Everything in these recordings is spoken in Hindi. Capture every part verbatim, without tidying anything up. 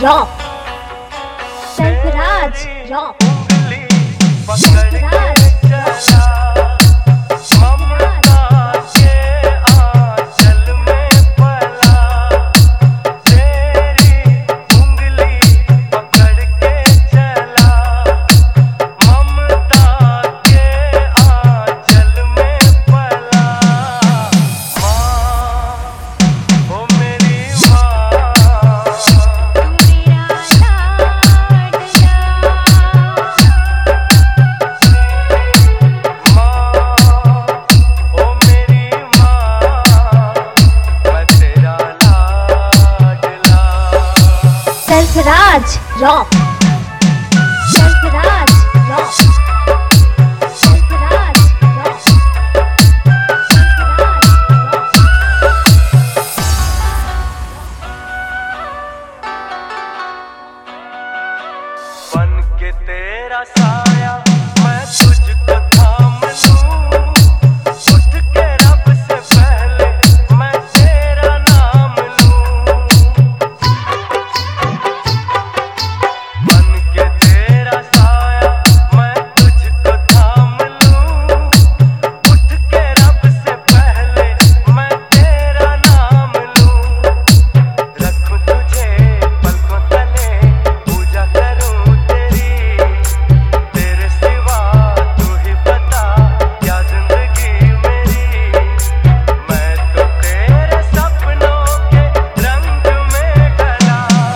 रॉ सरफराज रॉ सरफराज सरफराज रॉ सरफराज रॉ सरफराज रॉ बन के तेरा साया मैं तुझको थाम लूं, उठ के रब से पहले मैं तेरा नाम लूं। बन के तेरा साया मैं तुझको थाम लूं, उठ के रब से पहले मैं तेरा नाम लूं। रखूं तुझे पलकों तले, पूजा करूं तेरी, तेरे सिवा तू ही बता क्या जिंदगी मेरी। मैं तो तेरे सपनों के रंग में ढला,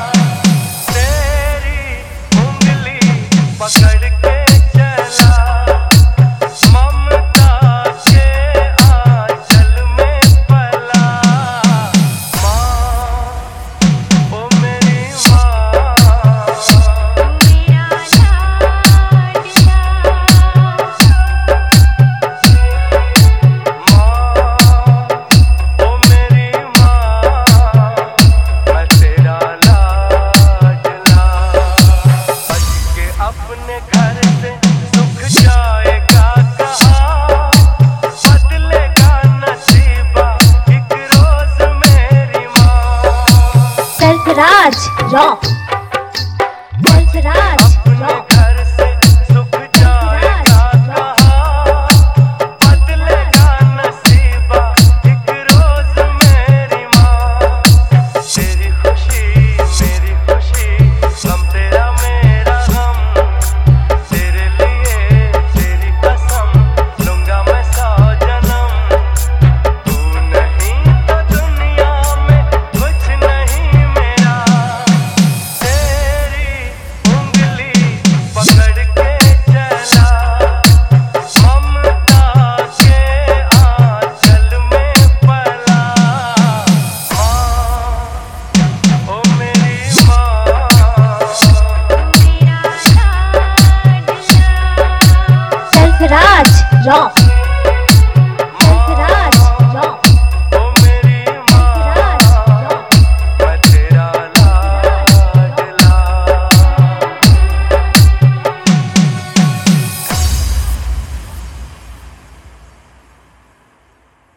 तेरी उंगली पकड़ के चला, ममता के आंचल में पला। माँ ओ मेरी माँ, ओ मेरी माँ, मैं तेरा लाडला। बच के अपने घर से सुख जाएगा कहाँ, बदलेगा नसीबा एक रोज मेरी माँ। सरफराज रॉ सरफराज अपने रॉ घर से सुख जाएगा कहाँ, बदलेगा नसीबा एक रोज मेरी माँ। तेरी खुशी मेरी खुशी, गम तेरा मेरा गम, तेरे लिए तेरी कसम लूंगा मैं सौ जन्म। तू नहीं तो दुनिया में कुछ नहीं मेरा, तेरी उंगली पकड़ के चला, ममता के आंचल में पला। माँ ओ मेरी माँ, सरफराज रॉ